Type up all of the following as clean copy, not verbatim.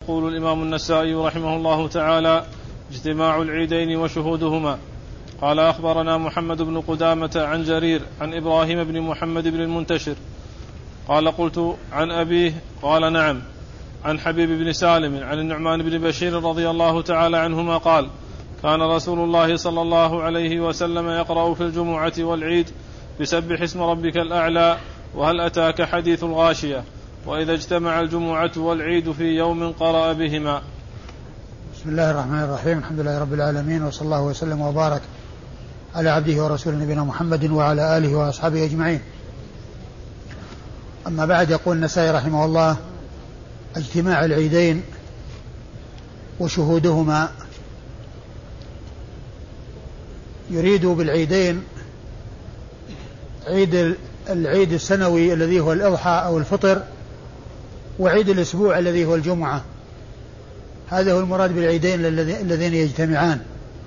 يقول الإمام النسائي رحمه الله تعالى: اجتماع العيدين وشهودهما. قال: أخبرنا محمد بن قدامة عن جرير عن إبراهيم بن محمد بن المنتشر قال: قلت عن أبيه؟ قال: نعم. عن حبيب بن سالم عن النعمان بن بشير رضي الله تعالى عنهما قال: كان رسول الله صلى الله عليه وسلم يقرأ في الجمعة والعيد بسبح اسم ربك الأعلى وهل أتاك حديث الغاشية، وإذا اجتمع الجمعة والعيد في يوم قرأ بهما. بسم الله الرحمن الرحيم. الحمد لله رب العالمين، وصلى الله وسلم وبارك على عبده ورسوله نبينا محمد وعلى آله وأصحابه أجمعين. أما بعد، يقول النسائي رحمه الله: اجتماع العيدين وشهودهما. يريد بالعيدين العيد السنوي الذي هو الأضحى أو الفطر، وعيد الأسبوع الذي هو الجمعة. هذا هو المراد بالعيدين الذين يجتمعان،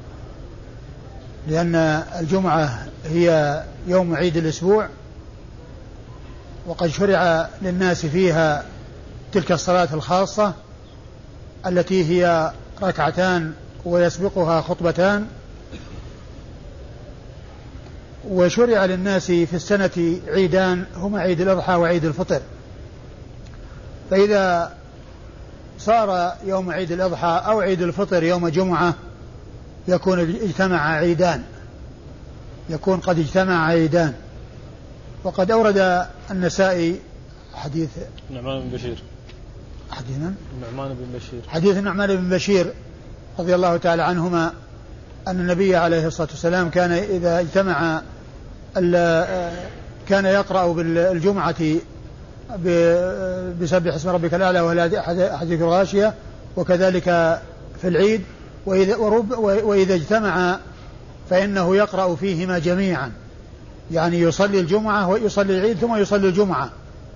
لأن الجمعة هي يوم عيد الأسبوع، وقد شرع للناس فيها تلك الصلاة الخاصة التي هي ركعتان ويسبقها خطبتان. وشرع للناس في السنة عيدان هما عيد الأضحى وعيد الفطر. فإذا صار يوم عيد الأضحى أو عيد الفطر يوم جمعة يكون اجتمع عيدان، يكون قد اجتمع عيدان. وقد أورد النسائي حديث النعمان بن بشير، حديث النعمان بن بشير رضي الله تعالى عنهما أن النبي عليه الصلاة والسلام كان إذا اجتمع كان يقرأ بالجمعة بسبح اسم ربك الأعلى وهل حديث الغاشية، وكذلك في العيد. وإذا اجتمع فإنه يقرأ فيهما جميعا، يعني يصلي الجمعة ويصلي العيد ثم يصلي الجمعة،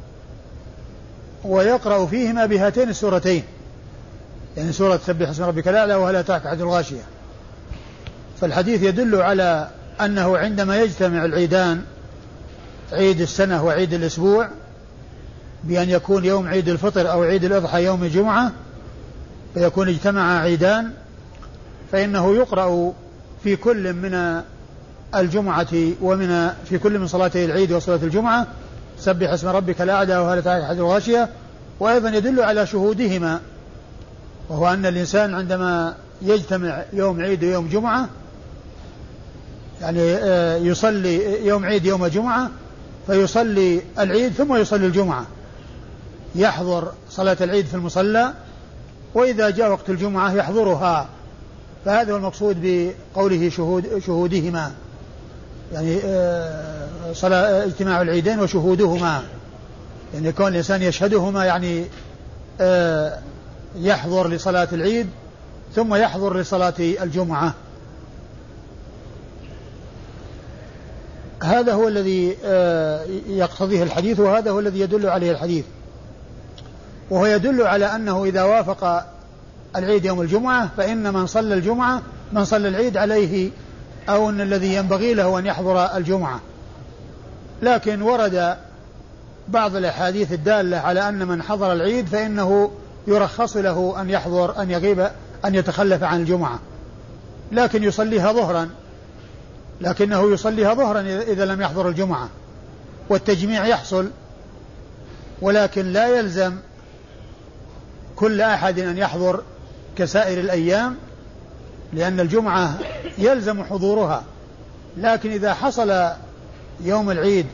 ويقرأ فيهما بهاتين السورتين، يعني سورة سبح اسم ربك الأعلى وهل أتاك حديث الغاشية. فالحديث يدل على أنه عندما يجتمع العيدان، عيد السنة وعيد الأسبوع، بأن يكون يوم عيد الفطر أو عيد الأضحى يوم الجمعة، فيكون اجتمع عيدان، فإنه يقرأ في كل من الجمعة في كل من صلاتي العيد وصلاة الجمعة سبح اسم ربك الأعلى وهل أتاك حديث الغاشية. وأيضا يدل على شهودهما، وهو أن الإنسان عندما يجتمع يوم عيد ويوم جمعة، يعني يصلي يوم عيد يوم جمعة فيصلي العيد ثم يصلي الجمعة، يحضر صلاة العيد في المصلى، وإذا جاء وقت الجمعة يحضرها. فهذا هو المقصود بقوله شهودهما، يعني اجتماع العيدين وشهودهما، يعني يكون الإنسان يشهدهما، يعني يحضر لصلاة العيد ثم يحضر لصلاة الجمعة. هذا هو الذي يقتضيه الحديث، وهذا هو الذي يدل عليه الحديث. وهو يدل على أنه إذا وافق العيد يوم الجمعة فإن من صلى الجمعة من صلى العيد عليه، أو أن الذي ينبغي له أن يحضر الجمعة. لكن ورد بعض الأحاديث الدالة على أن من حضر العيد فإنه يرخص له أن يحضر، أن يغيب، أن يتخلف عن الجمعة، لكنه يصليها ظهرا إذا لم يحضر الجمعة، والتجميع يحصل. ولكن لا يلزم كل أحد أن يحضر كسائر الأيام، لأن الجمعة يلزم حضورها. لكن إذا حصل يوم العيد،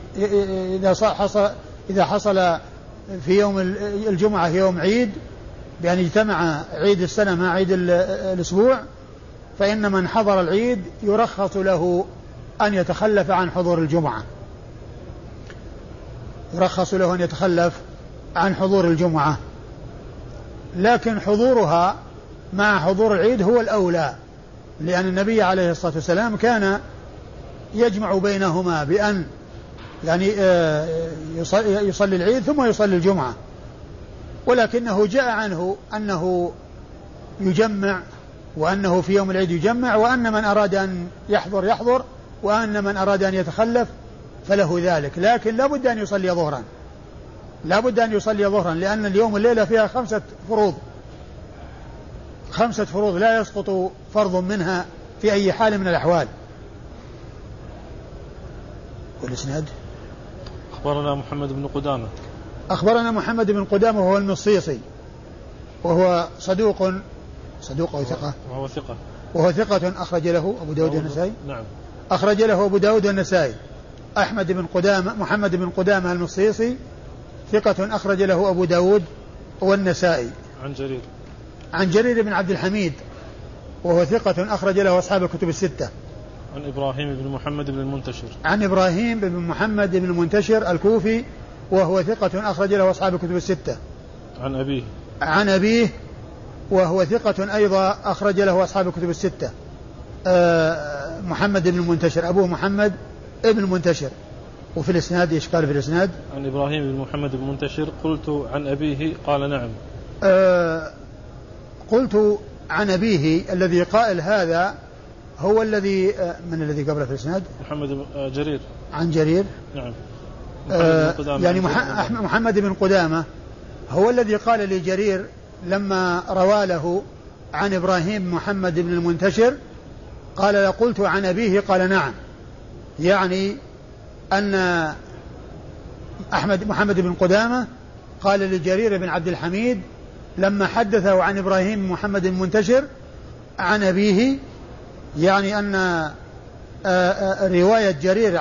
إذا حصل في يوم الجمعة يوم عيد، بأن اجتمع عيد السنة مع عيد الأسبوع، فإن من حضر العيد يرخص له أن يتخلف عن حضور الجمعة، لكن حضورها مع حضور العيد هو الأولى، لأن النبي عليه الصلاة والسلام كان يجمع بينهما بأن يعني يصلي العيد ثم يصلي الجمعة. ولكنه جاء عنه أنه يجمع، وأنه في يوم العيد يجمع، وأن من أراد أن يحضر، وأن من أراد أن يتخلف فله ذلك. لكن لا بد أن يصلي ظهرا، لأن اليوم الليلة فيها 5 فروض، 5 فروض لا يسقط فرض منها في أي حال من الأحوال. والإسناد أخبرنا محمد بن قدامة. أخبرنا محمد بن قدامة وهو المصيصي وهو صدوق وثقة. وهو ثقة أخرج له أبو داود والنسائي. نعم. أخرج له أبو داود والنسائي. أحمد بن قدامة محمد بن قدامة المصيصي ثقة أخرج له أبو داود والنسائي. عن جرير بن عبد الحميد وهو ثقة أخرج له أصحاب الكتب الستة. عن إبراهيم بن محمد بن المنتشر. عن إبراهيم بن محمد بن المنتشر الكوفي وهو ثقة أخرج له أصحاب الكتب الستة. عن أبيه وهو ثقة أيضا أخرج له أصحاب الكتب الستة. محمد بن المنتشر أبوه محمد ابن المنتشر. وفي الإسناد إشكال في الإسناد. عن إبراهيم بن محمد بن المنتشر قلت عن أبيه قال نعم. قلت عن أبيه الذي قائل هذا هو الذي من الذي قبله في الإسناد؟ محمد جرير. عن جرير. نعم. يعني محمد بن قدامة هو الذي قال لجرير لما روى له عن إبراهيم محمد بن المنتشر قال قلت عن أبيه قال نعم، يعني أن محمد بن قدامة قال لجرير بن عبد الحميد لما حدثه عن إبراهيم محمد المنتشر عن أبيه، يعني أن رواية جرير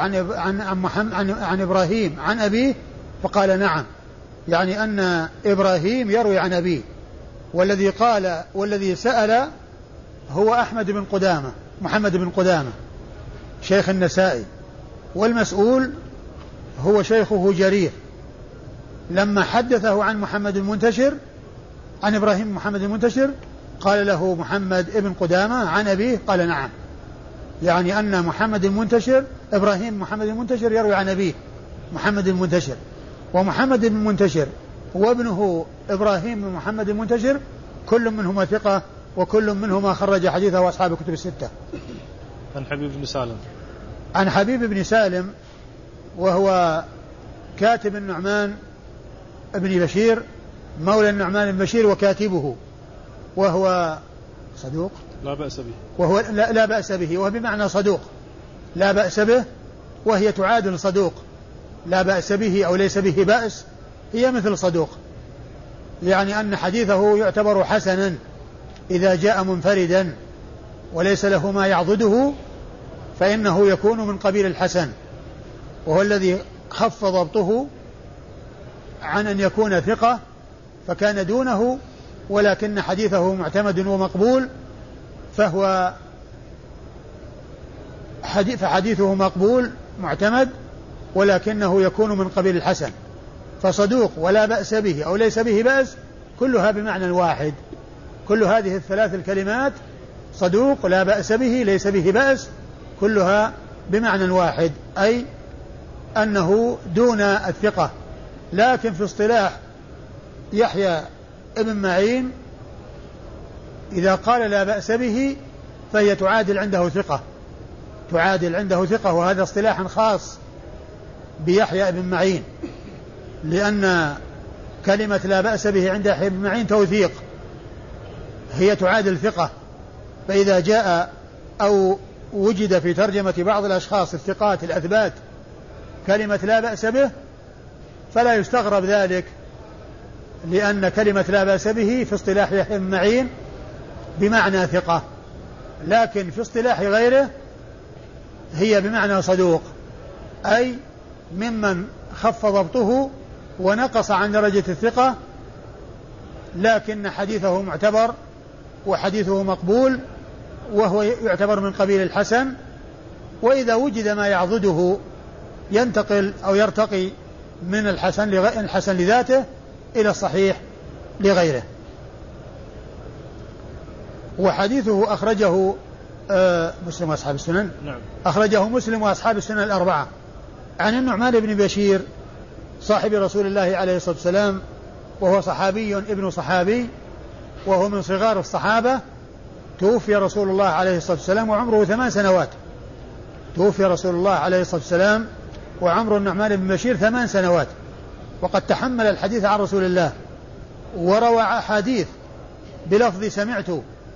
عن إبراهيم عن أبيه فقال نعم، يعني أن إبراهيم يروي عن أبيه، والذي سأل هو أحمد بن قدامة محمد بن قدامة شيخ النسائي، والمسؤول هو شيخه جرير لما حدثه عن محمد المنتشر عن إبراهيم محمد المنتشر قال له محمد ابن قدامة عن أبيه قال نعم، يعني أن محمد المنتشر إبراهيم محمد المنتشر يروي عن أبيه محمد المنتشر، ومحمد المنتشر وابنه إبراهيم محمد المنتشر كل منهما ثقة وكل منهما خرج حديثه أصحاب الكتب الستة. عن حبيب بن سالم. عن حبيب بن سالم وهو كاتب النعمان ابن بشير مولى النعمان بن بشير وكاتبه، وهو صدوق لا بأس به، وهو لا بأس به، وهو بمعنى صدوق لا بأس به، وهي تعادل صدوق لا بأس به أو ليس به بأس، هي مثل صدوق، يعني أن حديثه يعتبر حسنا إذا جاء منفردا وليس له ما يعضده فإنه يكون من قبيل الحسن، وهو الذي خف ضبطه عن أن يكون ثقة فكان دونه، ولكن حديثه معتمد ومقبول فحديثه مقبول معتمد ولكنه يكون من قبيل الحسن، فصدوق ولا بأس به أو ليس به بأس كلها بمعنى واحد، كل هذه الثلاث الكلمات صدوق لا بأس به ليس به بأس كلها بمعنى واحد، أي أنه دون الثقة. لكن في اصطلاح يحيى ابن معين إذا قال لا بأس به فهي تعادل عنده ثقة، وهذا اصطلاح خاص بيحيى ابن معين، لأن كلمة لا بأس به عند يحيى ابن معين توثيق، هي تعادل ثقة، فإذا جاء أو وجد في ترجمة بعض الأشخاص الثقات الأثبات كلمة لا بأس به فلا يستغرب ذلك، لأن كلمة لا بأس به في اصطلاح يحيى بن معين بمعنى ثقة، لكن في اصطلاح غيره هي بمعنى صدوق، أي ممن خف ضبطه ونقص عن درجة الثقة، لكن حديثه معتبر وحديثه مقبول وهو يعتبر من قبيل الحسن، وإذا وجد ما يعضده ينتقل أو يرتقي من الحسن لذاته إلى الصحيح لغيره. وحديثه أخرجه مسلم وأصحاب السنن. نعم. أخرجه مسلم وأصحاب السنن الأربعة. عن النعمان بن بشير صاحب رسول الله عليه الصلاة والسلام، وهو صحابي ابن صحابي، وهو من صغار الصحابة، توفي رسول الله عليه الصلاة والسلام وعمره 8 سنوات. توفي رسول الله عليه الصلاة والسلام وعمر النعمان بن بشير 8 سنوات، وقد تحمل الحديث عن رسول الله وروى حديث بلفظ سمعت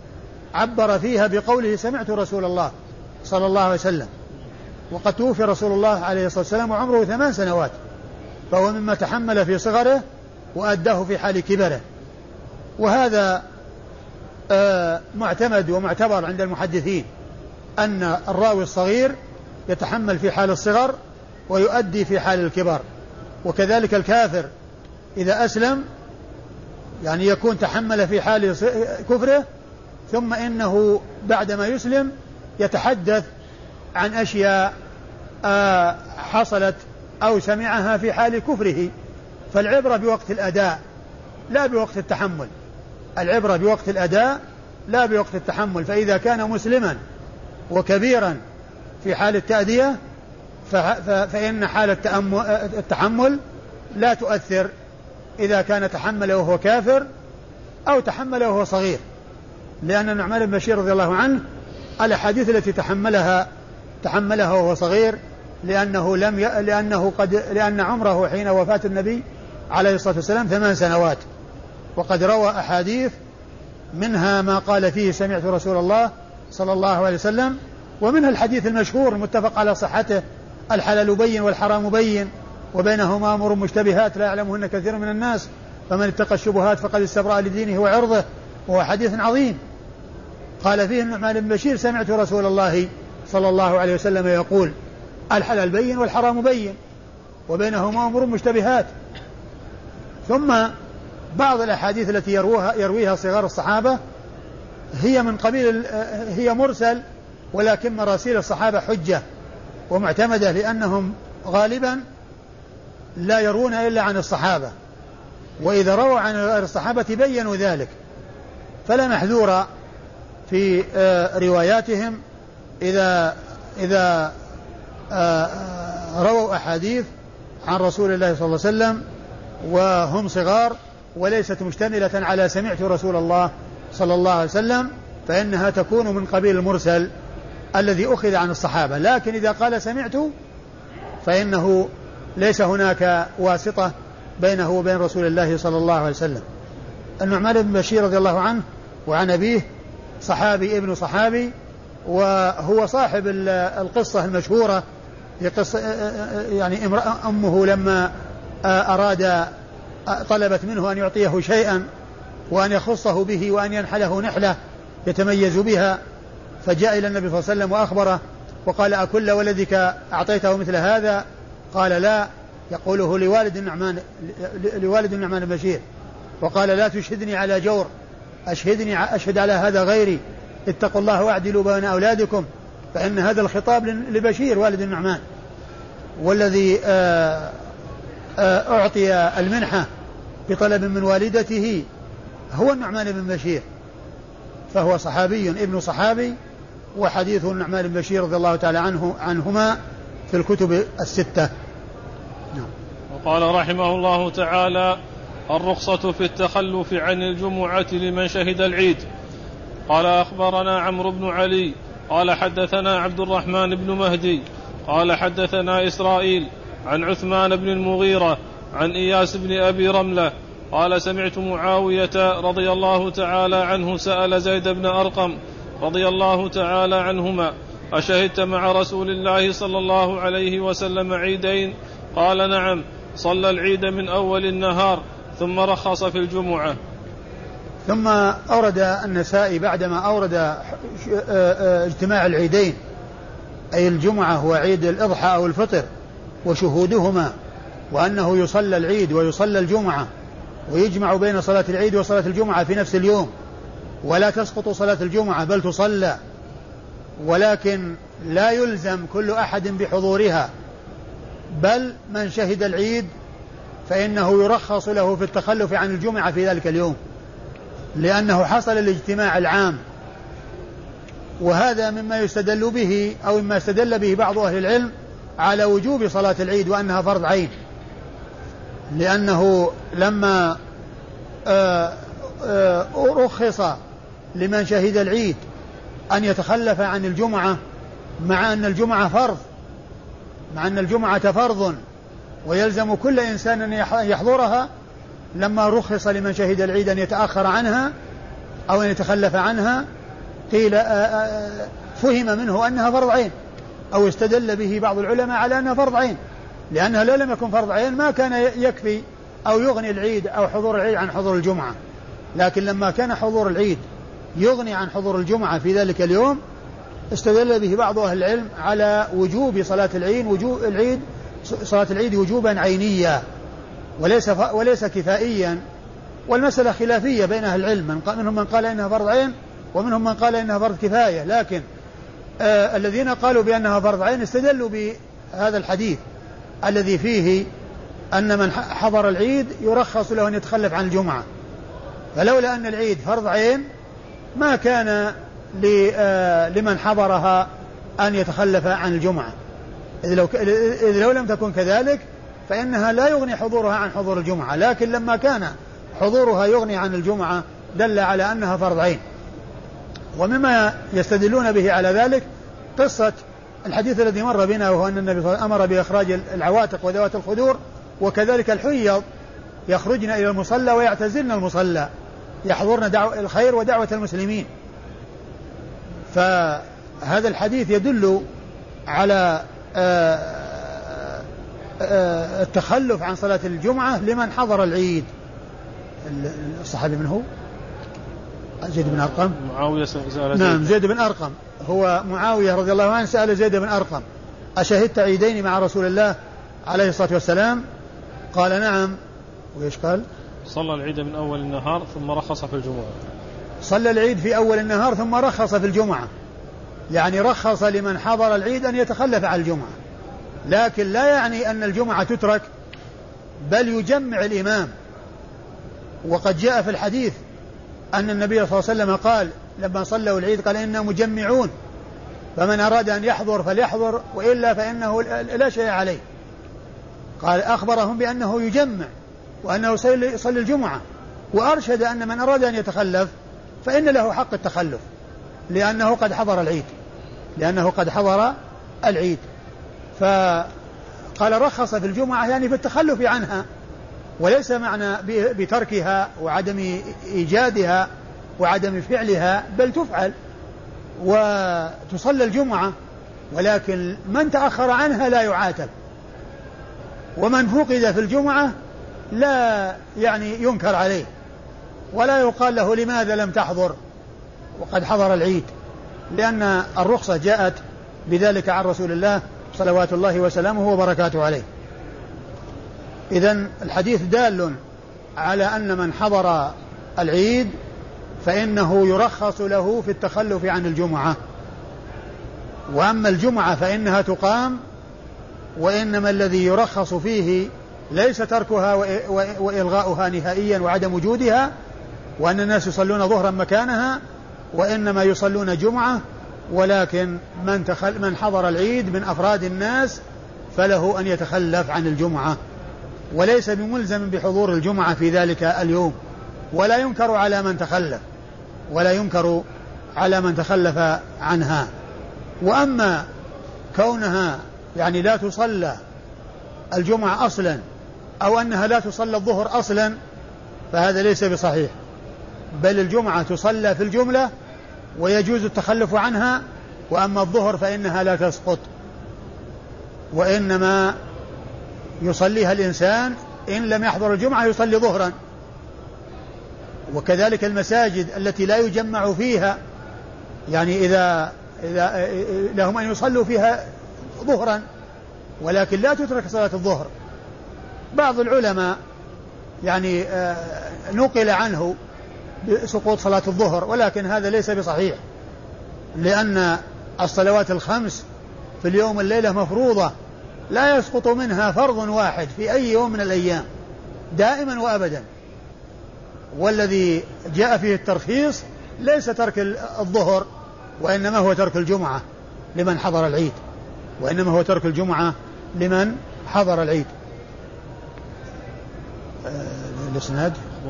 عبر فيها بقوله سمعت رسول الله صلى الله عليه وسلم، وقد توفي رسول الله عليه الصلاة والسلام وعمره 8 سنوات، فهو مما تحمل في صغره وأداه في حال كبره. وهذا معتمد ومعتبر عند المحدثين أن الراوي الصغير يتحمل في حال الصغر ويؤدي في حال الكبر. وكذلك الكافر إذا أسلم يعني يكون تحمل في حال كفره، ثم إنه بعدما يسلم يتحدث عن أشياء حصلت أو سمعها في حال كفره. فالعبرة بوقت الأداء لا بوقت التحمل، العبرة بوقت الأداء لا بوقت التحمل. فإذا كان مسلما وكبيرا في حال التأدية فإن حال التحمل لا تؤثر إذا كان تحمل وهو كافر أو تحمل وهو صغير، لأن النعمان بن بشير رضي الله عنه الأحاديث التي تحملها وهو صغير لأن عمره حين وفاة النبي عليه الصلاة والسلام 8 سنوات، وقد روى أحاديث منها ما قال فيه سمعت رسول الله صلى الله عليه وسلم، ومنها الحديث المشهور المتفق على صحته الحلال بين والحرام بين وبينهما أمور مشتبهات لا يعلمهن كثير من الناس فمن اتقى الشبهات فقد استبرأ لدينه وعرضه، وهو حديث عظيم. قال فيه النعمان بن بشير سمعت رسول الله صلى الله عليه وسلم يقول الحلال بين والحرام بين وبينهما أمور مشتبهات. ثم بعض الأحاديث التي يرويها صغار الصحابة هي مرسل، ولكن مراسيل الصحابة حجة ومعتمدة، لأنهم غالبا لا يرون إلا عن الصحابة، وإذا رووا عن الصحابة بيّنوا ذلك، فلا محذور في رواياتهم إذا رووا أحاديث عن رسول الله صلى الله عليه وسلم وهم صغار وليست مشتملة على سمعت رسول الله صلى الله عليه وسلم، فإنها تكون من قبيل المرسل الذي أخذ عن الصحابة. لكن إذا قال سمعت فإنه ليس هناك واسطة بينه وبين رسول الله صلى الله عليه وسلم. النعمان بن بشير رضي الله عنه وعن أبيه صحابي ابن صحابي، وهو صاحب القصة المشهورة يعني أمه لما طلبت منه أن يعطيه شيئا وأن يخصه به وأن ينحله نحلة يتميز بها، فجاء إلى النبي صلى الله عليه وسلم وأخبره وقال أكل ولدك أعطيته مثل هذا؟ قال لا، يقوله لوالد النعمان بن بشير، وقال لا تشهدني على جور، أشهد على هذا غيري، اتقوا الله واعدلوا بين أولادكم، فإن هذا الخطاب لبشير والد النعمان، والذي أعطي المنحة بطلب من والدته هو النعمان بن بشير، فهو صحابي ابن صحابي، وحديث النعمان بن بشير رضي الله تعالى عنهما في الكتب الستة. نعم. وقال رحمه الله تعالى الرخصة في التخلف عن الجمعة لمن شهد العيد. قال أخبرنا عمرو بن علي قال حدثنا عبد الرحمن بن مهدي قال حدثنا إسرائيل عن عثمان بن المغيرة عن إياس بن أبي رملة قال سمعت معاوية رضي الله تعالى عنه سأل زيد بن أرقم رضي الله تعالى عنهما أشهدت مع رسول الله صلى الله عليه وسلم عيدين؟ قال نعم، صلى العيد من أول النهار ثم رخص في الجمعة. ثم أورد النسائي بعدما أورد اجتماع العيدين أي الجمعة وعيد الإضحى أو الفطر وشهودهما، وأنه يصلى العيد ويصلى الجمعة ويجمع بين صلاة العيد وصلاة الجمعة في نفس اليوم، ولا تسقط صلاة الجمعة بل تصلى، ولكن لا يلزم كل أحد بحضورها، بل من شهد العيد فإنه يرخص له في التخلف عن الجمعة في ذلك اليوم، لأنه حصل الاجتماع العام. وهذا مما يستدل به أو مما استدل به بعض أهل العلم على وجوب صلاة العيد وأنها فرض عين، لأنه لما رخص لمن شهد العيد أن يتخلف عن الجمعة مع أن الجمعة فرض ويلزم كل إنسان أن يحضرها، لما رخص لمن شهد العيد أن يتأخر عنها أو أن يتخلف عنها قيل فهم منه أنها فرض عين، أو استدل به بعض العلماء على أنها فرض عين، لأنها لو لم يكن فرض عين ما كان يكفي أو يغني العيد أو حضور العيد عن حضور الجمعة، لكن لما كان حضور العيد يغني عن حضور الجمعة في ذلك اليوم استدل به بعض أهل العلم على وجوب صلاة العيد وجوبا عينيا وليس كفائيا. والمسألة خلافية بين أهل العلم، منهم من قال إنها فرض عين ومنهم من قال إنها فرض كفاية، لكن الذين قالوا بأنها فرض عين استدلوا بهذا الحديث الذي فيه أن من حضر العيد يرخص له أن يتخلف عن الجمعة، فلولا أن العيد فرض عين ما كان لمن حضرها أن يتخلف عن الجمعة، إذ لو لم تكن كذلك فإنها لا يغني حضورها عن حضور الجمعة، لكن لما كان حضورها يغني عن الجمعة دل على أنها فرض عين. ومما يستدلون به على ذلك قصة الحديث الذي مر بنا، وهو أن النبي صلى الله عليه وسلم أمر بإخراج العواتق وذوات الخدور، وكذلك الحيض يخرجن إلى المصلى ويعتزلن المصلى يحضرن الخير ودعوة المسلمين. فهذا الحديث يدل على التخلف عن صلاة الجمعة لمن حضر العيد. الصحابي من هو؟ زيد بن أرقم. معاوية سأل نعم زيد بن أرقم، هو معاوية رضي الله عنه سأل زيد بن أرقم أشهدت عيدين مع رسول الله عليه الصلاة والسلام؟ قال نعم. وإيش قال؟ صلى العيد من أول النهار ثم رخص في الجمعة. صلى العيد في أول النهار ثم رخص في الجمعة، يعني رخص لمن حضر العيد أن يتخلف عن الجمعة، لكن لا يعني أن الجمعة تترك، بل يجمع الإمام. وقد جاء في الحديث أن النبي صلى الله عليه وسلم قال لما صلوا العيد قال إنا مجمعون، فمن أراد أن يحضر فليحضر وإلا فإنه لا شيء عليه. قال أخبرهم بأنه يجمع وأنه يصلي الجمعة، وأرشد أن من أراد أن يتخلف فإن له حق التخلف لأنه قد حضر العيد. فقال رخص في الجمعة يعني في التخلف عنها، وليس معنى بتركها وعدم إيجادها وعدم فعلها، بل تفعل وتصلى الجمعة، ولكن من تأخر عنها لا يعاتب، ومن فقد في الجمعة لا يعني ينكر عليه ولا يقال له لماذا لم تحضر وقد حضر العيد، لأن الرخصة جاءت بذلك عن رسول الله صلوات الله وسلامه وبركاته عليه. إذن الحديث دال على أن من حضر العيد فإنه يرخص له في التخلف عن الجمعة، وأما الجمعة فإنها تقام، وإنما الذي يرخص فيه ليس تركها وإلغاؤها نهائيا وعدم وجودها، وأن الناس يصلون ظهرا مكانها، وإنما يصلون جمعة، ولكن من حضر العيد من أفراد الناس فله أن يتخلف عن الجمعة، وليس بملزم بحضور الجمعة في ذلك اليوم، ولا ينكر على من تخلف عنها. وأما كونها يعني لا تصلى الجمعة أصلا أو أنها لا تصلى الظهر أصلا فهذا ليس بصحيح، بل الجمعة تصلى في الجملة ويجوز التخلف عنها، وأما الظهر فإنها لا تسقط، وإنما يصليها الإنسان إن لم يحضر الجمعة يصلي ظهرا. وكذلك المساجد التي لا يجمع فيها، يعني إذا لهم أن يصلوا فيها ظهرا ولكن لا تترك صلاة الظهر. بعض العلماء يعني نقل عنه بسقوط صلاة الظهر، ولكن هذا ليس بصحيح، لأن الصلوات الخمس في اليوم والليلة مفروضة لا يسقط منها فرض واحد في أي يوم من الأيام دائما وأبدا، والذي جاء فيه الترخيص ليس ترك الظهر وإنما هو ترك الجمعة لمن حضر العيد، العيد. الإسناد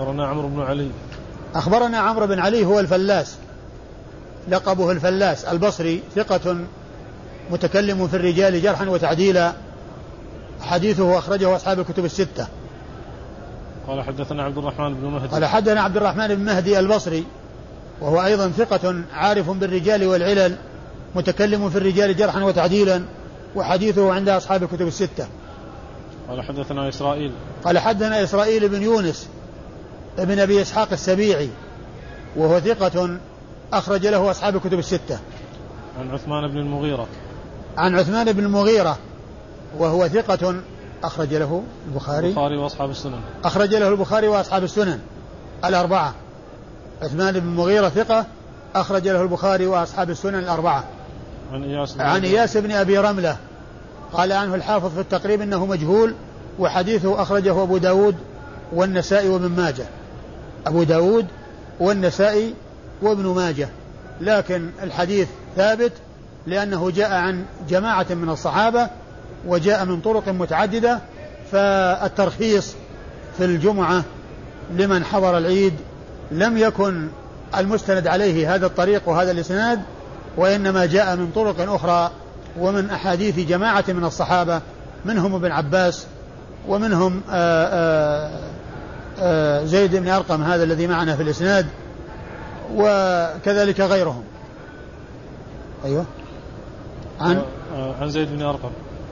أخبرنا عمرو بن علي هو الفلاس، لقبه الفلاس البصري، ثقة متكلم في الرجال جرحا وتعديلا، حديثه أخرجه أصحاب الكتب الستة. قال حدثنا عبد الرحمن بن مهدي قال حدثنا عبد الرحمن بن مهدي البصري وهو أيضا ثقة عارف بالرجال والعلل، متكلم في الرجال جرحا وتعديلا، وحديثه عند أصحاب الكتب الستة. قال حدثنا إسرائيل، قال حدثنا إسرائيل بن يونس ابن أبي إسحاق السبيعي وهو ثقة أخرج له أصحاب الكتب الستة. عن عثمان بن المغيرة، عن عثمان بن المغيرة وهو ثقة أخرج له البخاري وأصحاب السنن، أخرج له البخاري وأصحاب السنن الأربعة. عثمان بن المغيرة ثقة أخرج له البخاري وأصحاب السنن الأربعة. عن إياس بن أبي رملة قال عنه الحافظ في التقريب إنه مجهول، وحديثه أخرجه أبو داود والنسائي وابن ماجه. أبو داود والنسائي وابن ماجه، لكن الحديث ثابت لأنه جاء عن جماعة من الصحابة وجاء من طرق متعددة. فالترخيص في الجمعة لمن حضر العيد لم يكن المستند عليه هذا الطريق وهذا الإسناد، وإنما جاء من طرق أخرى ومن أحاديث جماعة من الصحابة، منهم ابن عباس ومنهم زيد بن أرقم هذا الذي معنا في الإسناد، وكذلك غيرهم. أيوه. عن زيد بن أرقم،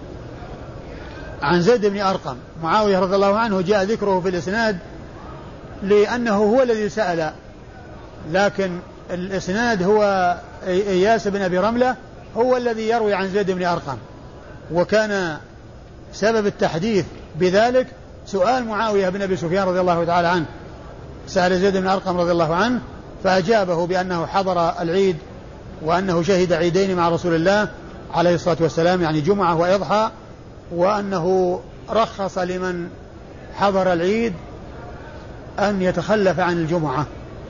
عن زيد بن أرقم معاوية رضي الله عنه جاء ذكره في الإسناد لأنه هو الذي سأل، لكن الإسناد هو إياس بن أبي رملة هو الذي يروي عن زيد بن أرقم، وكان سبب التحديث بذلك سؤال معاوية بن أبي سفيان رضي الله تعالى عنه، سأل زيد بن أرقم رضي الله عنه فأجابه بأنه حضر العيد وأنه شهد عيدين مع رسول الله عليه الصلاة والسلام، يعني جمعة وإضحى، وأنه رخص لمن حضر العيد أن يتخلف عن الجمعة.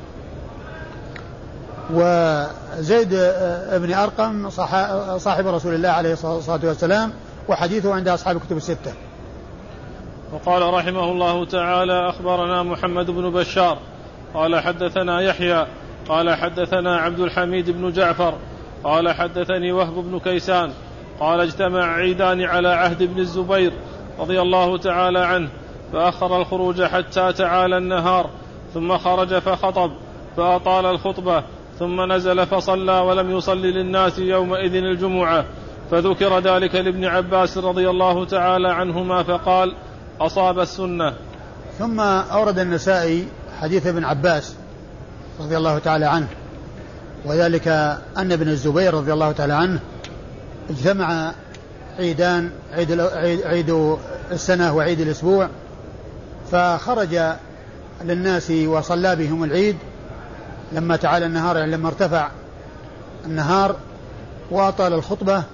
وزيد بن أرقم صاحب رسول الله عليه الصلاة والسلام، وحديثه عند أصحاب الكتب الستة. وقال رحمه الله تعالى: أخبرنا محمد بن بشار قال حدثنا يحيى قال حدثنا عبد الحميد بن جعفر قال حدثني وهب بن كيسان قال اجتمع عيدان على عهد ابن الزبير رضي الله تعالى عنه، فأخر الخروج حتى تعالى النهار، ثم خرج فخطب فأطال الخطبة، ثم نزل فصلى ولم يصلي للناس يومئذ الجمعة، فذكر ذلك لابن عباس رضي الله تعالى عنهما فقال: أصاب السنة. ثم أورد النسائي حديث ابن عباس رضي الله تعالى عنه، وذلك أن ابن الزبير رضي الله تعالى عنه اجتمع عيدان، عيد السنة وعيد الأسبوع، فخرج للناس وصلى بهم العيد لما تعالى النهار، يعني لما ارتفع النهار، وأطال الخطبة،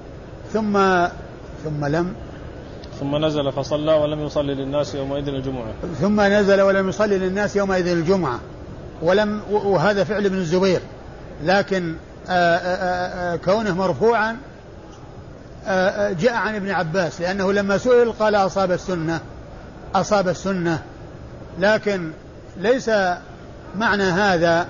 ثم نزل فصلى ولم يصلي للناس يومئذ الجمعة، ثم نزل ولم يصلي للناس يومئذ الجمعة، وهذا فعل ابن الزبير، لكن كونه مرفوعا جاء عن ابن عباس، لأنه لما سئل قال أصاب السنة، لكن ليس معنى هذا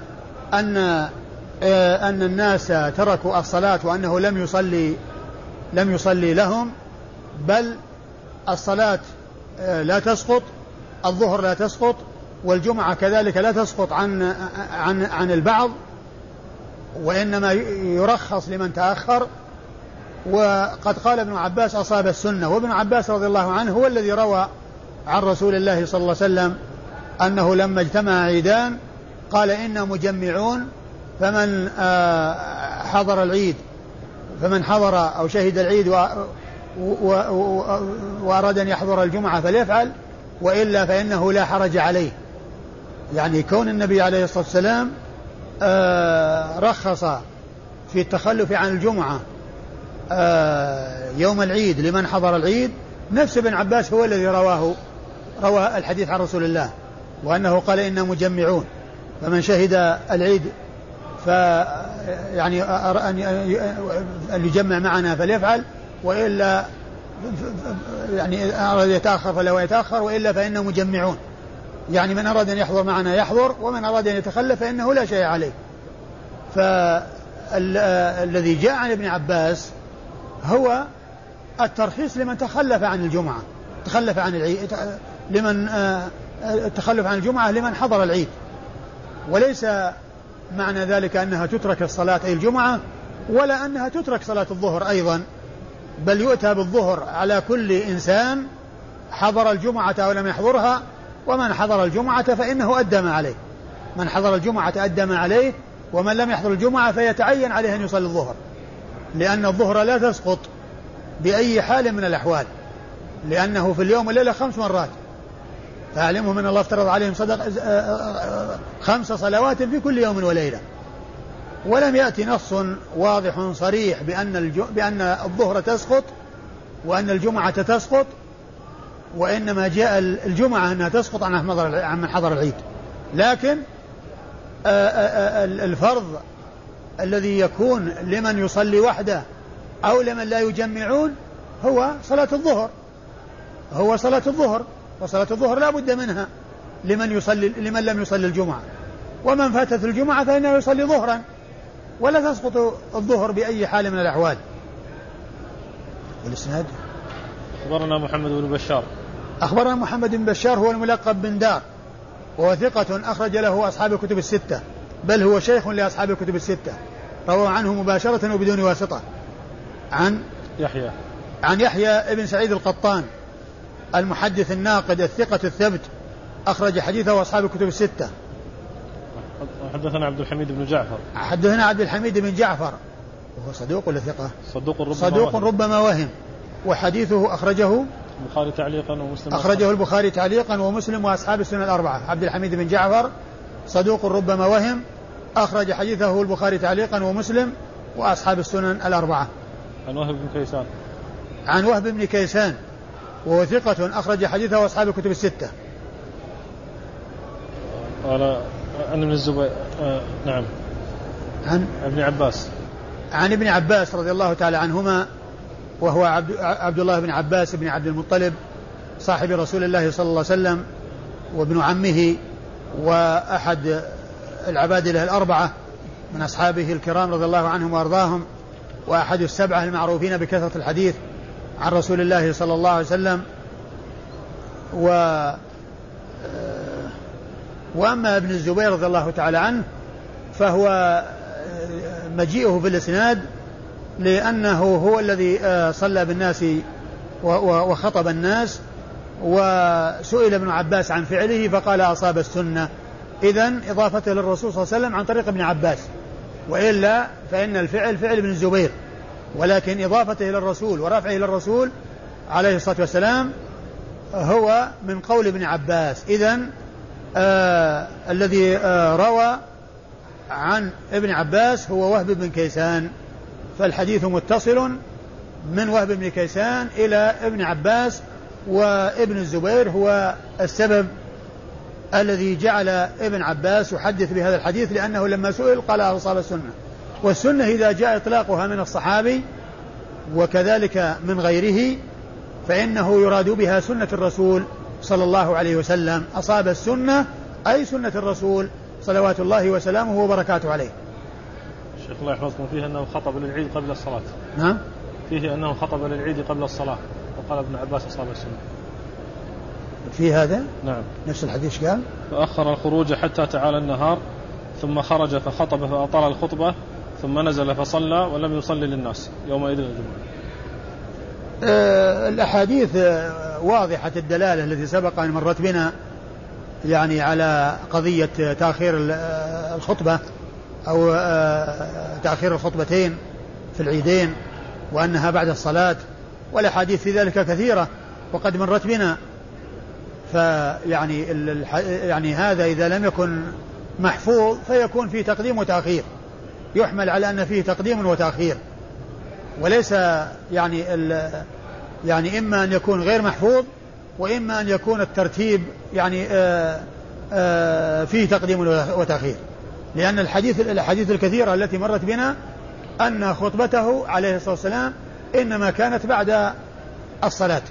أن الناس تركوا الصلاة وأنه لم يصلي لهم، بل الصلاة لا تسقط، الظهر لا تسقط، والجمعة كذلك لا تسقط عن البعض، وإنما يرخص لمن تأخر. وقد قال ابن عباس أصاب السنة، وابن عباس رضي الله عنه هو الذي روى عن رسول الله صلى الله عليه وسلم أنه لما اجتمع عيدان قال: إنا مجمعون، فمن حضر العيد، فمن حضر أو شهد العيد وأراد أن يحضر الجمعة فليفعل، وإلا فإنه لا حرج عليه. يعني كون النبي عليه الصلاة والسلام رخص في التخلف عن الجمعة يوم العيد لمن حضر العيد، نفس ابن عباس هو الذي روى الحديث عن رسول الله، وأنه قال: إنا مجمعون، فمن شهد العيد يعني أن يجمع معنا فليفعل، وإلا يعني أراد يتأخر فلا يتأخر، وإلا فإنه مجمعون، يعني من أراد أن يحضر معنا يحضر، ومن أراد أن يتخلف فإنه لا شيء عليه. فالذي جاء عن ابن عباس هو الترخيص لمن تخلف عن الجمعة، تخلف عن العيد، لمن التخلف عن الجمعة لمن حضر العيد، وليس معنى ذلك أنها تترك الصلاة أي الجمعة، ولا أنها تترك صلاة الظهر أيضا، بل يؤتى بالظهر على كل إنسان حضر الجمعة أو لم يحضرها، ومن حضر الجمعة فإنه أدى ما عليه، من حضر الجمعة أدى ما عليه، ومن لم يحضر الجمعة فيتعين عليه أن يصلي الظهر، لأن الظهر لا تسقط بأي حال من الأحوال، لأنه في اليوم والليلة 5 مرات، فأعلمهم أن الله افترض عليهم 5 صلوات في كل يوم وليلة. ولم يأتي نص واضح صريح بأن الظهر تسقط وأن الجمعة تسقط، وإنما جاء الجمعة أنها تسقط عن من حضر العيد. لكن الفرض الذي يكون لمن يصلي وحده أو لمن لا يجمعون هو صلاة الظهر، وصلاة الظهر لا بد منها لمن لم يصلي الجمعة، ومن فاتت الجمعة فإنه يصلي ظهرا، ولا تسقط الظهر بأي حال من الأحوال. والإسناد أخبرنا محمد بن بشار. أخبرنا محمد بن بشار هو الملقب بن دار، وهو ثقة أخرج له أصحاب الكتب الستة، بل هو شيخ لأصحاب الكتب الستة، روى عنه مباشرة وبدون واسطة. عن يحيى ابن سعيد القطان المحدث الناقد الثقة الثبت، أخرج حديثه أصحاب الكتب الستة. حدثنا عبد الحميد بن جعفر. حدثنا عبد الحميد بن جعفر وهو صدوق ولا ثقة؟ صدوق ربما وهم، وحديثه أخرجه البخاري تعليقا ومسلم. أخرجه البخاري تعليقا ومسلم وأصحاب السنن الأربعة. عبد الحميد بن جعفر صدوق ربما وهم، أخرج حديثه البخاري تعليقا ومسلم وأصحاب السنن الأربعة. عن وهب بن كيسان وهو ثقة أخرج حديثه أصحاب الكتب الستة. قال عن ابن الزبير نعم عن ابن عباس رضي الله تعالى عنهما، وهو عبد الله بن عباس بن عبد المطلب صاحب رسول الله صلى الله عليه وسلم، وابن عمه، وأحد العبادلة الأربعة من أصحابه الكرام رضي الله عنهم وأرضاهم، وأحد السبعة المعروفين بكثرة الحديث عن رسول الله صلى الله عليه وسلم. وأما ابن الزبير رضي الله تعالى عنه فهو مجيئه في الإسناد لأنه هو الذي صلى بالناس وخطب الناس، وسئل ابن عباس عن فعله فقال أصاب السنة. إذن إضافته للرسول صلى الله عليه وسلم عن طريق ابن عباس، وإلا فإن الفعل فعل ابن الزبير، ولكن إضافته إلى الرسول ورفعه إلى الرسول عليه الصلاة والسلام هو من قول ابن عباس. إذن الذي روى عن ابن عباس هو وهب بن كيسان، فالحديث متصل من وهب بن كيسان إلى ابن عباس، وابن الزبير هو السبب الذي جعل ابن عباس يحدث بهذا الحديث، لأنه لما سئل قال أصاب السنة. والسنة إذا جاء إطلاقها من الصحابي وكذلك من غيره فإنه يراد بها سنة الرسول صلى الله عليه وسلم. أصاب السنة أي سنة الرسول صلوات الله وسلامه وبركاته عليه. الشيخ الله يحفظكم، فيه أنه خطب للعيد قبل الصلاة. نعم، فيه أنه خطب للعيد قبل الصلاة، وقال ابن عباس أصاب السنة في هذا. نعم، نفس الحديث قال فأخر الخروج حتى تعالى النهار، ثم خرج فخطب فأطال الخطبة، ثم نزل فصلى ولم يصلي للناس يومئذ الجمعة. الأحاديث واضحة الدلالة التي سبق أن مرت بنا يعني على قضية تأخير الخطبة أو تأخير الخطبتين في العيدين، وأنها بعد الصلاة، والأحاديث في ذلك كثيرة وقد مرت بنا. فيعني يعني هذا إذا لم يكن محفوظ فيكون فيه تقديم وتأخير، يحمل على أن فيه تقديم وتأخير، وليس يعني إما أن يكون غير محفوظ، وإما أن يكون الترتيب يعني فيه تقديم وتأخير، لأن الحديث الكثيرة التي مرت بنا أن خطبته عليه الصلاة والسلام إنما كانت بعد الصلاة.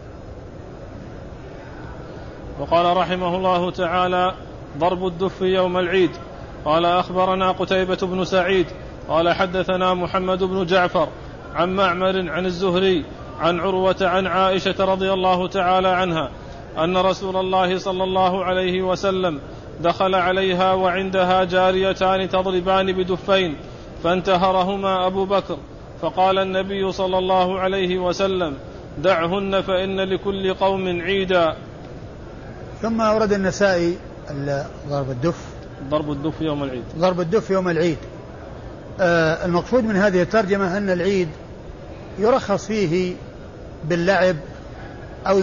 وقال رحمه الله تعالى: ضرب الدف يوم العيد. قال أخبرنا قتيبة بن سعيد قال حدثنا محمد بن جعفر عن معمر عن الزهري عن عروة عن عائشة رضي الله تعالى عنها أن رسول الله صلى الله عليه وسلم دخل عليها وعندها جاريتان تضربان بدفين فانتهرهما أبو بكر، فقال النبي صلى الله عليه وسلم: دعهن فإن لكل قوم عيدا. ثم أورد النسائي ضرب الدف يوم العيد. ضرب الدف يوم العيد. المقصود من هذه الترجمة أن العيد يرخص فيه باللعب، أو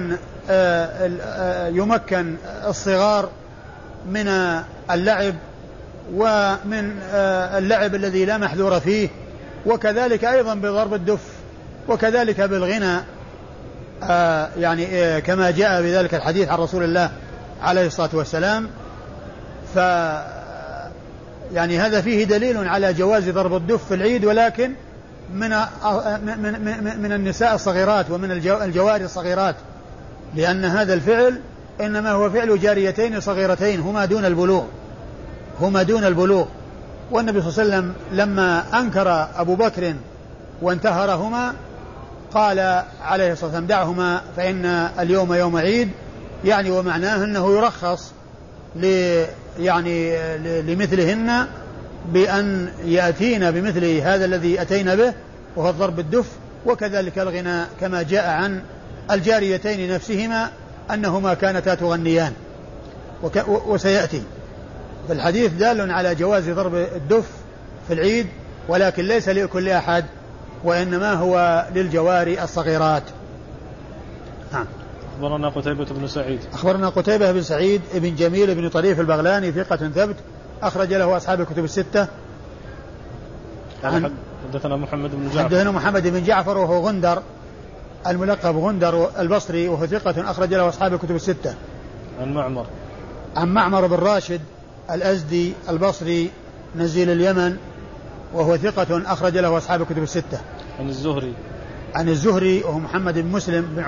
يمكن الصغار من اللعب ومن اللعب الذي لا محذور فيه، وكذلك أيضا بضرب الدف، وكذلك بالغنى، يعني كما جاء بذلك الحديث عن رسول الله عليه الصلاة والسلام. يعني هذا فيه دليل على جواز ضرب الدف في العيد، ولكن من النساء الصغيرات ومن الجواري الصغيرات، لأن هذا الفعل إنما هو فعل جاريتين صغيرتين هما دون البلوغ. والنبي صلى الله عليه وسلم لما أنكر أبو بكر وانتهرهما قال عليه الصلاة والسلام: دعهما فإن اليوم يوم عيد، يعني ومعناه أنه يرخص لمثلهن بأن يأتين بمثل هذا الذي أتينا به، وهو ضرب الدف، وكذلك الغناء، كما جاء عن الجاريتين نفسهما أنهما كانتا تغنيان، وسيأتي. فالحديث دال على جواز ضرب الدف في العيد، ولكن ليس لكل أحد، وإنما هو للجواري الصغيرات. أخبرنا قتيبة بن سعيد بن جميل بن طريف البغلاني ثقة ثبت، أخرج له أصحاب الكتب الستة. حدثنا محمد بن جعفر وهو غندر الملقب غندر البصري، وهو ثقة أخرج له أصحاب الكتب الستة. عن معمر بن راشد الأزدي البصري نزيل اليمن، وهو ثقة أخرج له أصحاب الكتب الستة. عن الزهري وهو محمد بن مسلم بن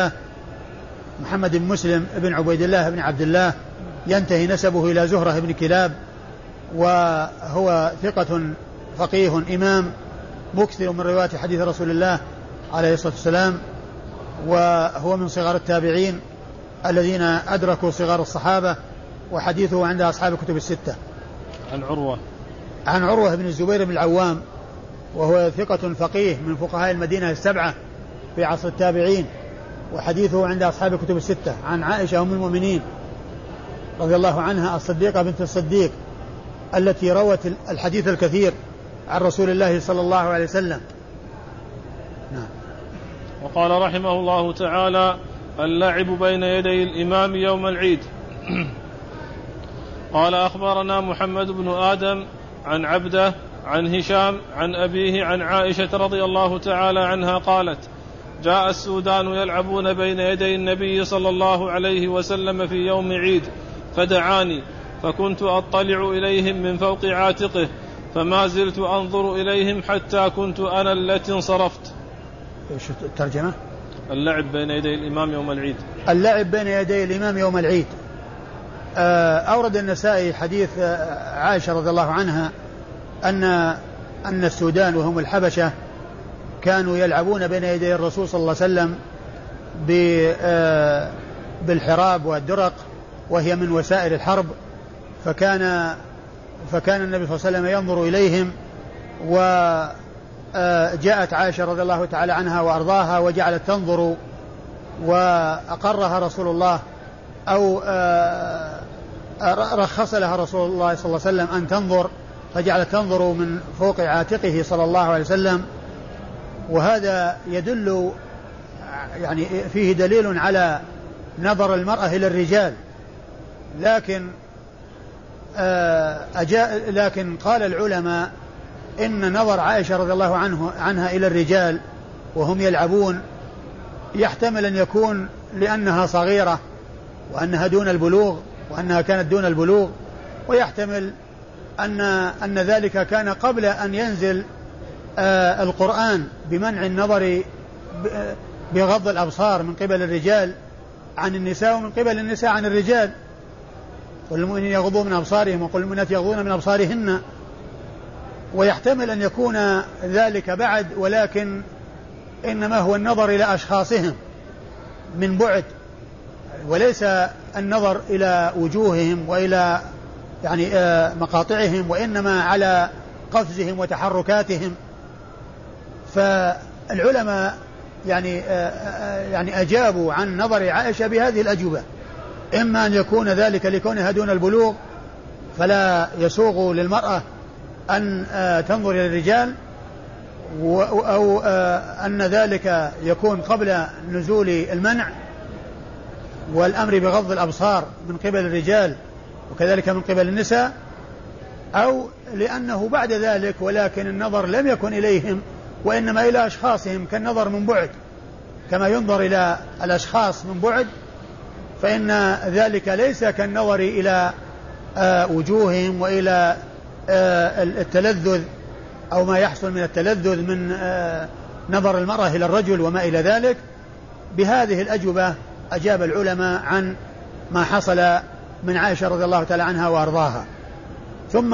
عبيد الله بن عبد الله، ينتهي نسبه إلى زهرة بن كلاب، وهو ثقة فقيه إمام مكثر من رواية حديث رسول الله عليه الصلاة والسلام، وهو من صغار التابعين الذين أدركوا صغار الصحابة، وحديثه عند أصحاب الكتب الستة. عن عروة بن الزبير بن العوام، وهو ثقة فقيه من فقهاء المدينة السبعة في عصر التابعين، وحديثه عند أصحاب الكتب الستة. عن عائشة أم المؤمنين رضي الله عنها الصديقة بنت الصديق التي روت الحديث الكثير عن رسول الله صلى الله عليه وسلم. وقال رحمه الله تعالى: اللعب بين يدي الإمام يوم العيد. قال: أخبرنا محمد بن آدم عن عبده عن هشام عن أبيه عن عائشة رضي الله تعالى عنها قالت: جاء السودان يلعبون بين يدي النبي صلى الله عليه وسلم في يوم عيد، فدعاني، فكنت أطلع إليهم من فوق عاتقه، فما زلت أنظر إليهم حتى كنت أنا التي انصرفت. إيش الترجمة؟ اللعب بين يدي الإمام يوم العيد. أورد النسائي حديث عائشة رضي الله عنها أن السودان وهم الحبشة كانوا يلعبون بين يدي الرسول صلى الله عليه وسلم بالحراب والدرق، وهي من وسائل الحرب، فكان النبي صلى الله عليه وسلم ينظر إليهم، وجاءت عائشة رضي الله تعالى عنها وأرضاها وجعلت تنظر، وأقرها رسول الله أو رخص لها رسول الله صلى الله عليه وسلم أن تنظر، فجعلت تنظر من فوق عاتقه صلى الله عليه وسلم. وهذا يدل، يعني فيه دليل على نظر المرأة إلى الرجال، لكن قال العلماء إن نظر عائشة رضي الله عنها إلى الرجال وهم يلعبون يحتمل أن يكون لأنها صغيرة وأنها دون البلوغ، وأنها كانت دون البلوغ، ويحتمل أن ذلك كان قبل أن ينزل القرآن بمنع النظر بغض الأبصار من قبل الرجال عن النساء، ومن قبل النساء عن الرجال. والمؤمنين يغضون من أبصارهم وقل المؤمنات يغضون من أبصارهن. ويحتمل أن يكون ذلك بعد، ولكن إنما هو النظر إلى أشخاصهم من بعد، وليس النظر إلى وجوههم وإلى يعني مقاطعهم، وإنما على قفزهم وتحركاتهم. فالعلماء يعني أجابوا عن نظر عائشة بهذه الأجوبة، إما أن يكون ذلك لكونها دون البلوغ فلا يسوغ للمرأة أن تنظر إلى الرجال، أو أن ذلك يكون قبل نزول المنع والأمر بغض الأبصار من قبل الرجال وكذلك من قبل النساء، أو لأنه بعد ذلك ولكن النظر لم يكن إليهم وإنما إلى أشخاصهم كالنظر من بعد، كما ينظر إلى الأشخاص من بعد، فإن ذلك ليس كالنظر إلى وجوههم وإلى التلذذ أو ما يحصل من التلذذ من نظر المرأة إلى الرجل وما إلى ذلك. بهذه الأجوبة أجاب العلماء عن ما حصل من عائشة رضي الله تعالى عنها وأرضاها. ثم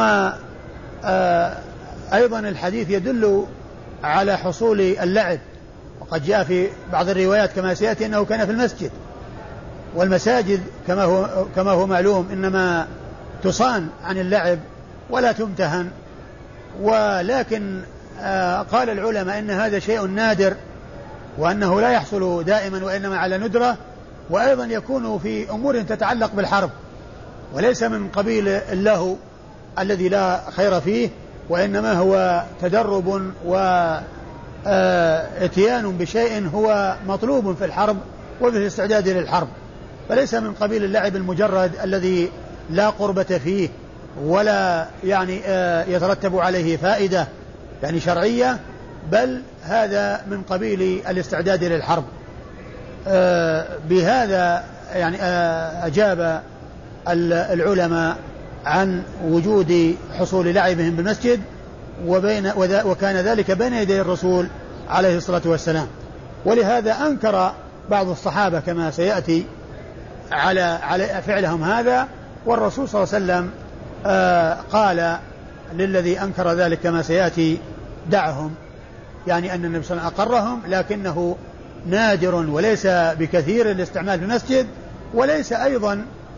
أيضا الحديث يدل على حصول اللعب، وقد جاء في بعض الروايات كما سيأتي أنه كان في المسجد، والمساجد كما هو معلوم إنما تصان عن اللعب ولا تمتهن، ولكن قال العلماء إن هذا شيء نادر وأنه لا يحصل دائما وإنما على ندرة، وأيضا يكون في أمور تتعلق بالحرب وليس من قبيل اللهو الذي لا خير فيه، وإنما هو تدرب واتيان بشيء هو مطلوب في الحرب وفي الاستعداد للحرب، فليس من قبيل اللعب المجرد الذي لا قربة فيه ولا يعني يترتب عليه فائدة يعني شرعية، بل هذا من قبيل الاستعداد للحرب. بهذا يعني أجاب العلماء عن وجود حصول لعبهم بالمسجد، وكان ذلك بين يدي الرسول عليه الصلاة والسلام. ولهذا أنكر بعض الصحابة كما سيأتي على فعلهم هذا، والرسول صلى الله عليه وسلم قال للذي أنكر ذلك كما سيأتي دعهم، يعني أن النبي صلى الله عليه وسلم أقرهم، لكنه نادر وليس بكثير الاستعمال في المسجد، وليس أيضا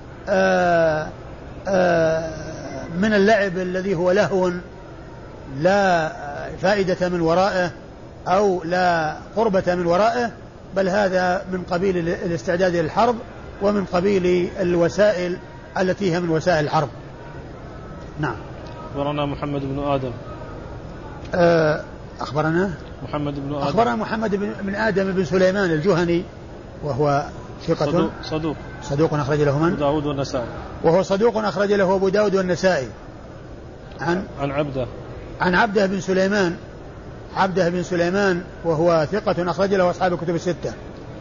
من اللعب الذي هو لهو لا فائدة من ورائه أو لا قربة من ورائه، بل هذا من قبيل الاستعداد للحرب ومن قبيل الوسائل التي هي من وسائل الحرب. نعم. أخبرنا محمد بن آدم. أخبرنا محمد بن آدم بن سليمان الجهني، وهو ثقة صدوق أخرج له من؟ أبو داود والنسائي. وهو صدوق أخرج له أبو داود والنسائي. عن عبده بن سليمان وهو ثقة أخرج له أصحاب الكتب الستة.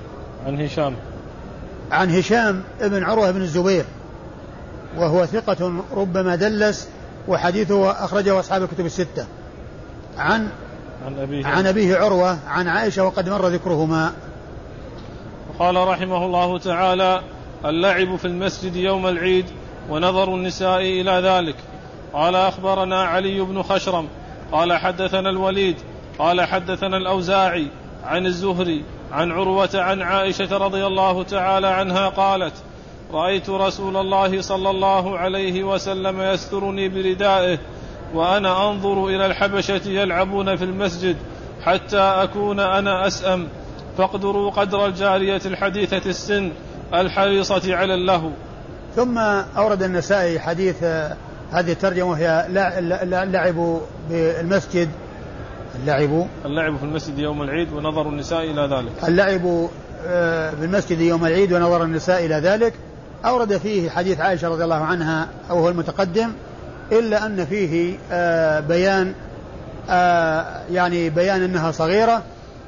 عن هشام ابن عروة بن الزبير وهو ثقة ربما دلس، وحديثه أخرجه أصحاب الكتب الستة. عن أبيه عروة عن عائشة وقد مر ذكرهما. وقال رحمه الله تعالى: اللعب في المسجد يوم العيد ونظر النساء إلى ذلك. قال: أخبرنا علي بن خشرم قال حدثنا الوليد قال حدثنا الأوزاعي عن الزهري عن عروة عن عائشة رضي الله تعالى عنها قالت: رأيت رسول الله صلى الله عليه وسلم يسترني بردائه وأنا أنظر إلى الحبشة يلعبون في المسجد حتى أكون أنا أسأم، فاقدروا قدر الجارية الحديثة السن الحريصة على اللهو. ثم أورد النسائي حديث هذه الترجمة، وهي اللعب بالمسجد، اللعب في المسجد يوم العيد ونظر النساء إلى ذلك. اللعب بالمسجد يوم العيد ونظر النساء إلى ذلك. أورد فيه حديث عائشة رضي الله عنها أو هو المتقدم، إلا أن فيه بيان يعني بيان أنها صغيرة،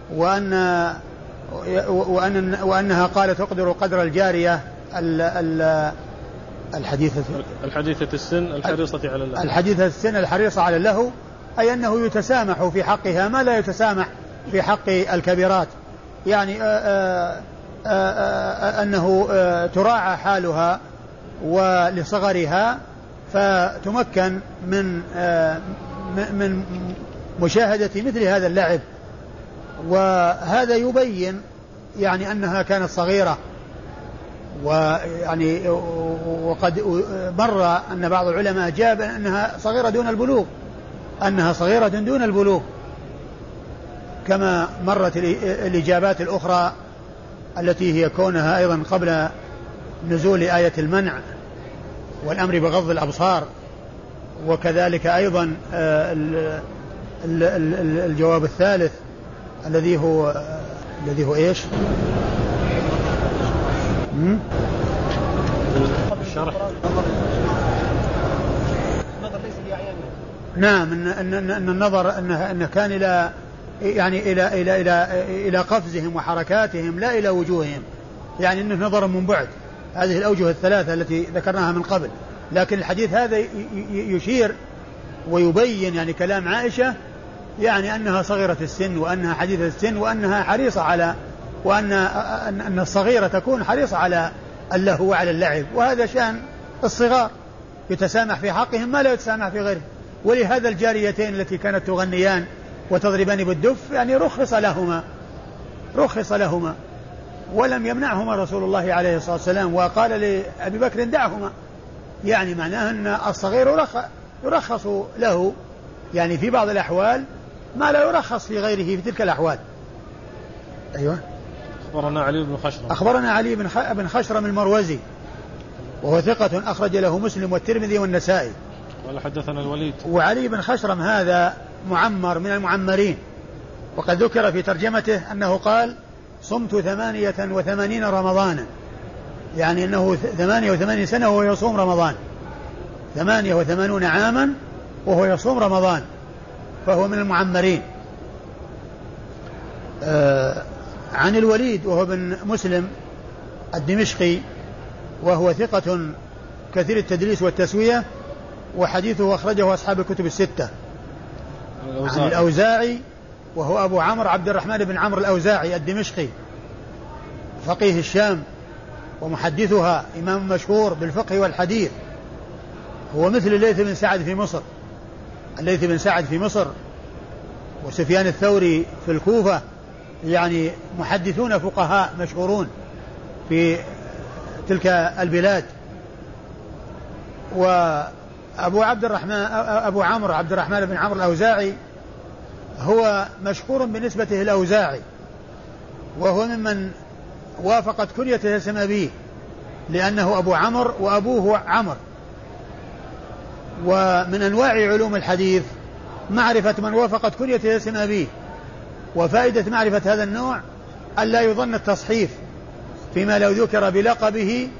وأنها قالت اقدروا قدر الجارية الحديثة السن الحريصة على اللهو. الحديثة السن الحريصة على اللهو، أي أنه يتسامح في حقها ما لا يتسامح في حق الكبيرات، يعني أنه تراعى حالها ولصغرها فتمكن من مشاهدة مثل هذا اللعب. وهذا يبين يعني أنها كانت صغيرة، ويعني وقد مر أن بعض العلماء جاب أنها صغيرة دون البلوغ، أنها صغيرة دون البلوغ، كما مرت الإجابات الأخرى التي هي كونها أيضا قبل نزول آية المنع والأمر بغض الأبصار، وكذلك أيضا الجواب الثالث الذي هو إيش؟ الشرح. نعم، أن النظر أنه كان إلى يعني إلى قفزهم وحركاتهم لا إلى وجوههم، يعني أنه نظر من بعد. هذه الأوجه الثلاثة التي ذكرناها من قبل، لكن الحديث هذا يشير ويبين يعني كلام عائشة، يعني أنها صغيرة السن وأنها حديثة السن وأنها حريصة على أن الصغيرة تكون حريصة على اللهو وعلى اللعب، وهذا شأن الصغار، يتسامح في حقهم ما لا يتسامح في غيره. ولهذا الجاريتين التي كانت تغنيان وتضربان بالدف يعني رخص لهما ولم يمنعهما رسول الله عليه الصلاة والسلام، وقال لأبي بكر دعهما، يعني معناه أن الصغير يرخص له يعني في بعض الأحوال ما لا يرخص في غيره في تلك الأحوال. أيوة. أخبرنا علي بن خشرم المروزي وهو ثقة أخرج له مسلم والترمذي والنسائي. قال حدثنا الوليد. وعلي بن خشرم هذا معمر من المعمرين، وقد ذكر في ترجمته أنه قال صمت 88 رمضانا، يعني أنه 88 سنة وهو يصوم رمضان، 88 عاما وهو يصوم رمضان، فهو من المعمرين. عن الوليد وهو بن مسلم الدمشقي وهو ثقة كثير التدليس والتسوية، وحديثه أخرجه أصحاب الكتب الستة. عن الأوزاعي وهو أبو عمرو عبد الرحمن بن عمرو الأوزاعي الدمشقي فقيه الشام ومحدثها، إمام مشهور بالفقه والحديث، هو مثل الليث بن سعد في مصر، الليث بن سعد في مصر وسفيان الثوري في الكوفة، يعني محدثون فقهاء مشهورون في تلك البلاد. وأبو عمرو عبد الرحمن بن عمرو الأوزاعي هو مشهور بنسبته الأوزاعي، وهو ممن وافقت كنيته اسم أبيه، لأنه أبو عمرو وأبوه عمرو. ومن أنواع علوم الحديث معرفة من وافقت كنيته اسم أبيه، وفائدة معرفة هذا النوع ألا يظن التصحيف فيما لو ذكر بلقبه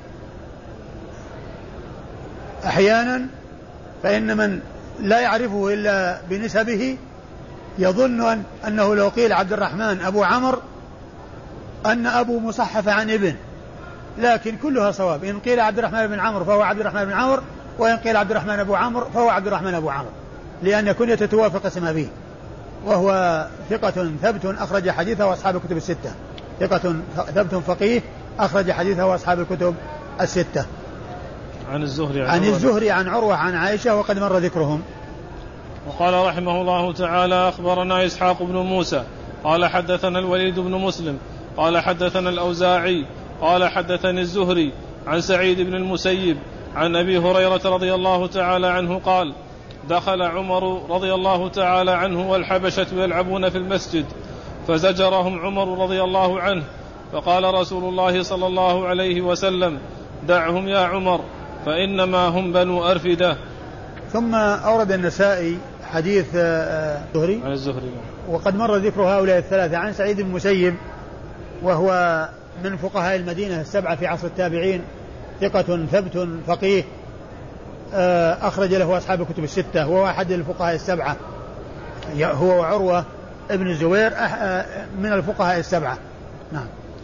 أحيانا، فإن من لا يعرفه إلا بنسبه يظن أنه لو قيل عبد الرحمن أبو عمرو أن أبو مصحف عن ابن، لكن كلها صواب. إن قيل عبد الرحمن بن عمرو فهو عبد الرحمن بن عمرو، وإن قيل عبد الرحمن أبو عمرو فهو عبد الرحمن أبو عمرو، لأن كنيته توافق اسم أبيه. وهو ثقة ثبت أخرج حديثه وأصحاب الكتب الستة، ثقة ثبت فقيه أخرج حديثه وأصحاب الكتب الستة. عن الزهري عن عروة عن عائشة وقد مر ذكرهم. وقال رحمه الله تعالى أخبرنا إسحاق بن موسى قال حدثنا الوليد بن مسلم قال حدثنا الأوزاعي قال حدثني الزهري عن سعيد بن المسيب عن أبي هريرة رضي الله تعالى عنه قال دخل عمر رضي الله تعالى عنه والحبشة يلعبون في المسجد فزجرهم عمر رضي الله عنه، فقال رسول الله صلى الله عليه وسلم دعهم يا عمر فإنما هم بنو أرفدة. ثم أورد النسائي حديث الزهري عن الزهري وقد مر ذكر هؤلاء الثلاثة. عن سعيد بن المسيب وهو من فقهاء المدينة السبعة في عصر التابعين، ثقة ثبت فقيه أخرج له أصحاب الكتب الستة، وهو أحد الفقهاء السبعة، هو وعروة ابن الزبير من الفقهاء السبعة. نعم.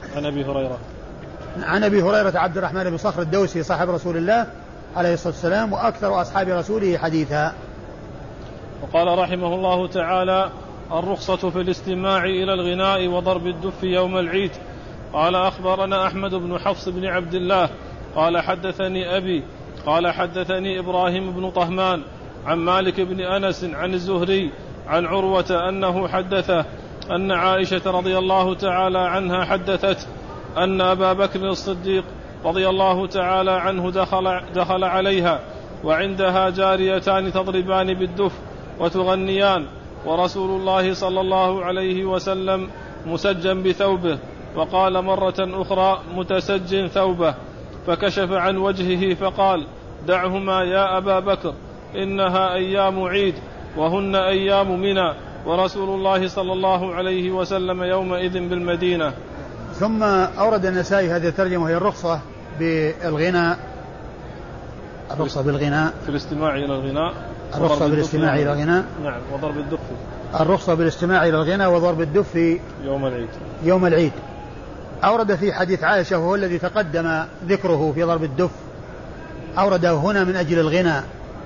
عن أبي هريرة عبد الرحمن بن صخر الدوسي صاحب رسول الله عليه الصلاة والسلام وأكثر أصحاب رسوله حديثا. وقال رحمه الله تعالى الرخصة في الاستماع إلى الغناء وضرب الدف يوم العيد. قال أخبرنا أحمد بن حفص بن عبد الله قال حدثني أبي قال حدثني إبراهيم بن طهمان عن مالك بن أنس عن الزهري عن عروة أنه حدثه أن عائشة رضي الله تعالى عنها حدثت أن أبا بكر الصديق رضي الله تعالى عنه دخل عليها وعندها جاريتان تضربان بالدف وتغنيان، ورسول الله صلى الله عليه وسلم مسجا بثوبه، وقال مرة أخرى متسج ثوبه، فكشف عن وجهه فقال: دعهما يا أبا بكر، إنها أيام عيد وهن أيام منى، ورسول الله صلى الله عليه وسلم يومئذ بالمدينة. ثم أورد النسائي هذه الترجمة وهي الرخصة بالغناء، الرخصة بالغناء في الاستماع إلى الغناء، الرخصة بالاستماع إلى الغناء، نعم، وضرب الدف، الرخصة بالاستماع إلى الغناء وضرب الدف يوم العيد. أورد في حديث عائشة وهو الذي تقدم ذكره في ضرب الدف، أورده هنا من أجل الغناء،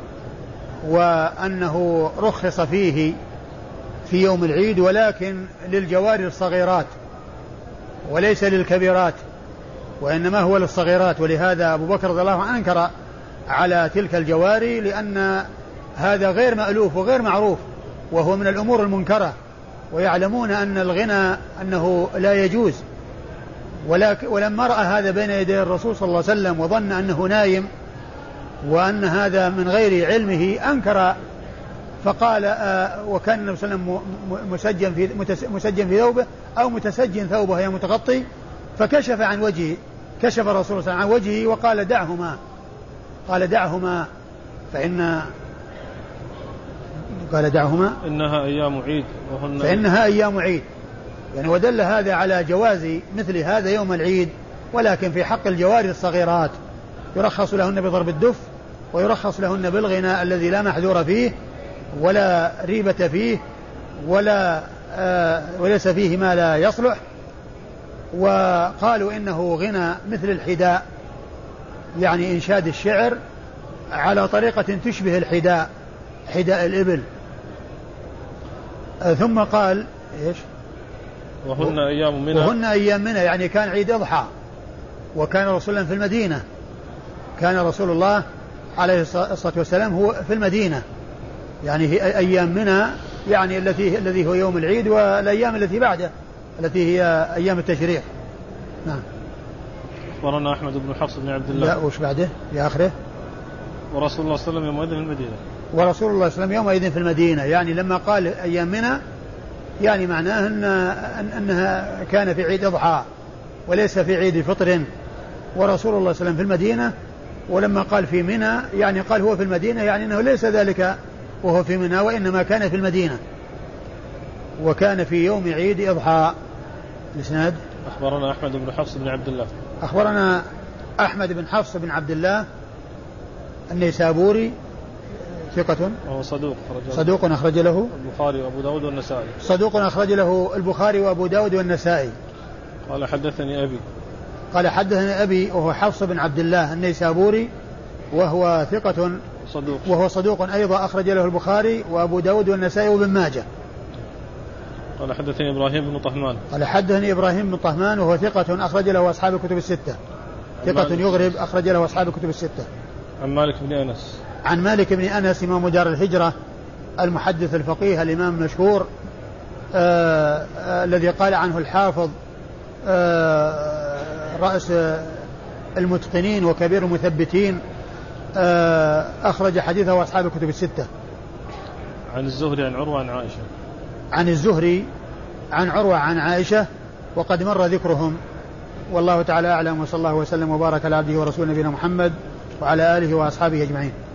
وأنه رخص فيه في يوم العيد ولكن للجواري الصغيرات وليس للكبيرات، وإنما هو للصغيرات. ولهذا أبو بكر رضي الله عنه أنكر على تلك الجواري، لأن هذا غير مألوف وغير معروف، وهو من الأمور المنكرة، ويعلمون أن الغنى أنه لا يجوز. ولما رأى هذا بين يدي الرسول صلى الله عليه وسلم وظن أنه نايم وأن هذا من غير علمه أنكر، فقال وكان النبي صلى الله عليه وسلم مسجن في ثوبه أو متسجن ثوبه هي متغطي، فكشف عن وجهه، كشف الرسول صلى الله عليه وسلم عن وجهه وقال دعهما، قال دعهما قال دعهما إنها أيام عيد فإنها أيام عيد، يعني ودل هذا على جواز مثل هذا يوم العيد، ولكن في حق الجواري الصغيرات يرخص لهن بضرب الدف، ويرخص لهن بالغناء الذي لا محذور فيه ولا ريبة فيه وليس فيه ما لا يصلح. وقالوا إنه غنى مثل الحداء، يعني إنشاد الشعر على طريقة تشبه الحداء، حداء الإبل. ثم قال إيش؟ وهن أيام منى، يعني كان عيد أضحى، وكان رسول الله في المدينة، كان رسول الله عليه الصلاة والسلام هو في المدينة، يعني هي أيام منى، يعني الذي هو يوم العيد، والأيام التي بعده التي هي أيام التشريق. نعم. أخبرنا أحمد بن حفص بن عبد الله. لا، وش بعده في آخره؟ ورسول الله صلى الله عليه وسلم يومئذ في المدينة. ورسول الله صلى الله عليه وسلم يومئذ في المدينة، يعني لما قال أيام منى يعني معناه أنها كان في عيد أضحى وليس في عيد فطر، ورسول الله صلى الله عليه وسلم في المدينة. ولما قال في منى يعني قال هو في المدينة، يعني أنه ليس ذلك وهو في منى، وإنما كان في المدينة، وكان في يوم عيد أضحى. الإسناد: أخبرنا أحمد بن حفص بن عبد الله. أخبرنا أحمد بن حفص بن عبد الله النيسابوري، ثقة وهو صدوق أخرج له البخاري وأبو داود والنسائي. صدوق أخرج له البخاري وأبو داود والنسائي. قال حدثني أبي وهو حفص بن عبد الله النيسابوري، وهو ثقة وهو صدوق أيضا أخرج له البخاري وأبو داود والنسائي وابن ماجه. قال حدثني إبراهيم بن طهمان وهو ثقة أخرج له أصحاب الكتب الستة، ثقة يغرب أخرج له أصحاب الكتب الستة. عن مالك بن أنس إمام دار الهجرة المحدث الفقيه الإمام المشهور الذي قال عنه الحافظ رأس المتقنين وكبير المثبتين، أخرج حديثه أصحاب الكتب الستة. عن الزهري عن عروة عن عائشة. عن الزهري عن عروة عن عائشة، وقد مر ذكرهم، والله تعالى أعلم، وصلى الله وسلم وبارك على عبده ورسوله نبينا محمد وعلى آله وأصحابه أجمعين.